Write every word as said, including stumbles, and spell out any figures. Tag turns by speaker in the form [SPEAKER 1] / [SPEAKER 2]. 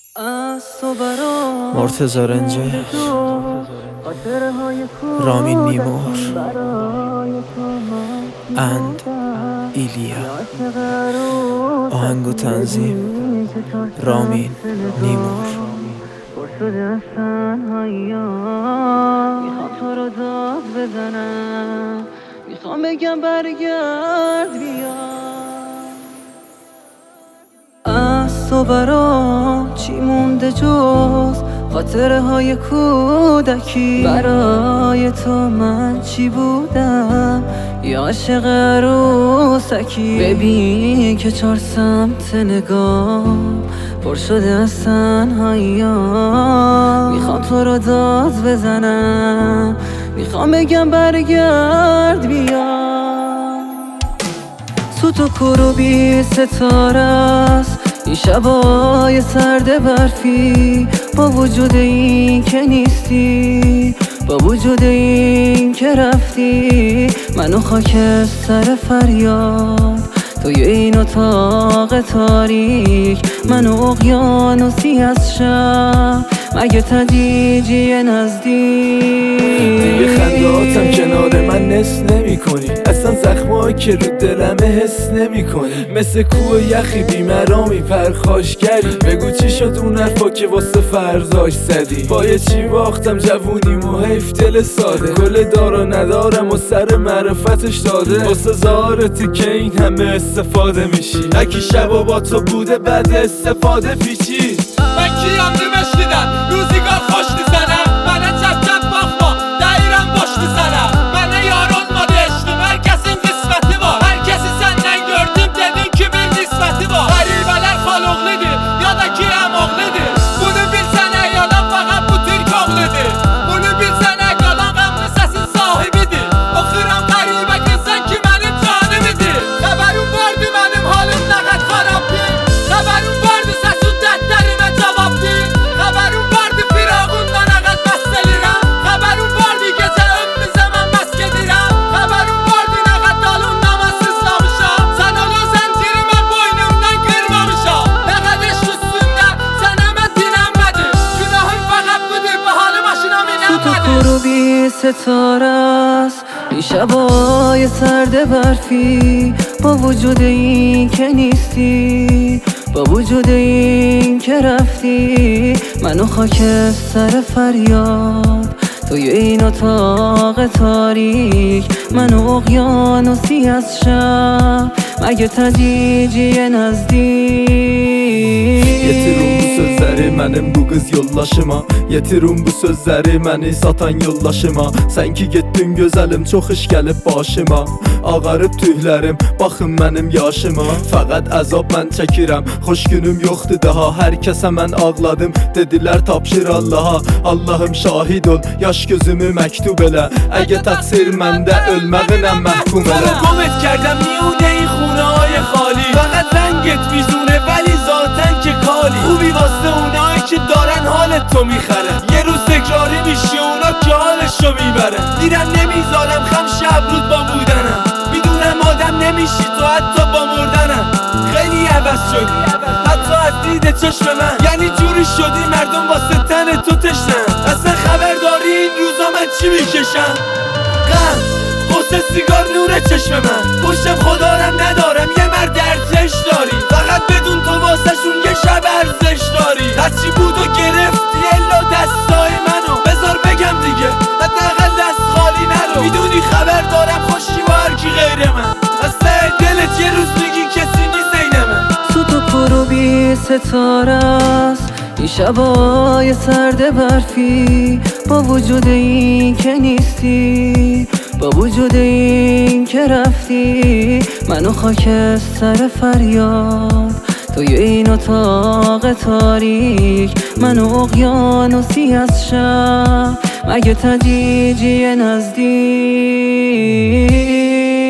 [SPEAKER 1] مرتضی رنجر، رامین نیمور، اند ایلیا. آهنگ و تنظیم رامین نیمور.
[SPEAKER 2] میخوام تو رو داد بزنم، میخوام بگم برگرد بیا. از تو برام چی مونده جز خاطره های کودکی؟ برای تو من چی بودم یا عاشق عروسکی؟ ببین که چار سمت نگام پر شده از تنهایی‌ها. میخوام تو رو داد بزنم، میخوام بگم برگرد بیا. سوت و کروبی ستاره است این شبای سرد برفی، با وجود این که نیستی، با وجود این که رفتی. منو خاکستر فریاد توی این اتاق تاریک، منو اقیانوسی از شب، مگه تدریجی نزدیک؟
[SPEAKER 1] دیگه خنداتم کنار من نس نمی کنی، اصلا زخمایی که رو دلمه حس نمی کنی. مثل کوه یخی بیمرامی پرخاشگری، بگو چی شد اون حرفا که واسه فرزاش زدی؟ با یه چی باختم جوونیم و حیف دل ساده، کل دارا ندارم و سر معرفتش داده. واسه زارتی که این همه استفاده میشی، اکی شبا با تو بوده بعد استفاده پیچی.
[SPEAKER 3] من کیم نیمش دیدم روزیگار خوش نیزنم، من چپ چپ باخما دایرم باش نیزنم. من یارون ما دشتیم هر کسی قسمتی با، هر کسی senden gördüm dedin ki bir nisbeti var. Qaribələr xalıqlıdır ya da ki əmoğludur, bunu bilsənə yalan faqat bu türk oğludur. Bunu bilsənə qalan qamlı səsin sahibidir. Oxuram qəribə qızsan ki mənim canimidir. Xəbərim vardı mənim halım nə qət xarabdır, xəbərim vardı səsin dərdlərimə cavabdır. Xəbərim vardı firağında nə qət bəst elirəm, xəbərim vardı gecə ömrümüzə mən məsk edirəm. Xəbərim vardı nə qət dalında mən sızlamışam, sən onu zəncirimə boynumdan qırmamışam. Nə qət eşq üstündə sənəmə dirənmədim, günahım fəqət budur bu halı maşına
[SPEAKER 2] سوت و
[SPEAKER 3] minənmədim.
[SPEAKER 2] کروبی ستاره است این شبای سرد برفی، با وجود این که نیستی، با وجود این که رفتی. منو خاکستر فریاد توی این اتاق تاریک، منو اقیانوسی از شب، مگه تدریجی نزدیک؟
[SPEAKER 1] Yetirum bu sözləri mənim bu qız yollaşıma, yetirum bu sözləri məni satan yollaşıma. Sən ki getdin gözəlim, çox iş gəlib başıma, ağarıb tüylərim, baxın mənim yaşıma. Fəqət əzab mən çəkirəm, xoş günüm yoxdur daha. Hər kəsə mən ağladım, dedilər tapşır Allaha. Allahım şahid ol, yaş gözümü məktub elə, əgər təqsir məndə ölməğinəm məhkum
[SPEAKER 3] تو رو
[SPEAKER 1] elə.
[SPEAKER 3] گمت کردم میونه این خونه های خالی، فقط رنگت میزونه ولی ذاتن که کالی. خوبی واسه اونایی که دارن حالت تو میخره، یه روز تکراری میشی اونا که حالشو میبره. دیرم نمیذارم خم شب رود با بودنم، میدونم آدم نمیشی تو حتی با مردنم. خیلی عوض شدی حتی از دید چشم من، یعنی جوری شدی مردم واسه تن تو تشنن. اصلا خبر داری این روزا من چی میکشم؟ غم قصه سیگار نور چشم من، پشتم خدارم ندارم یه مرد ارزش داری. فقط بدون تو واسه شون یه شب ارزش داری. هرچی بود و گرفتی الا دستای منو، بذار بگم دیگه حداقل دست خالی نرو. میدونی خبر دارم خوشی با هرکی غیر من، از ته دلت یه روز میگی کسی نیست عین من.
[SPEAKER 2] سوت و کروبی ستاره است این شبای سرد برفی، با وجود این که نیستی، با وجود این که رفتی. منو خاکستر فریاد توی این اتاق تاریک، منو اقیانوسی از شب، مگه تدریجی نزدیک؟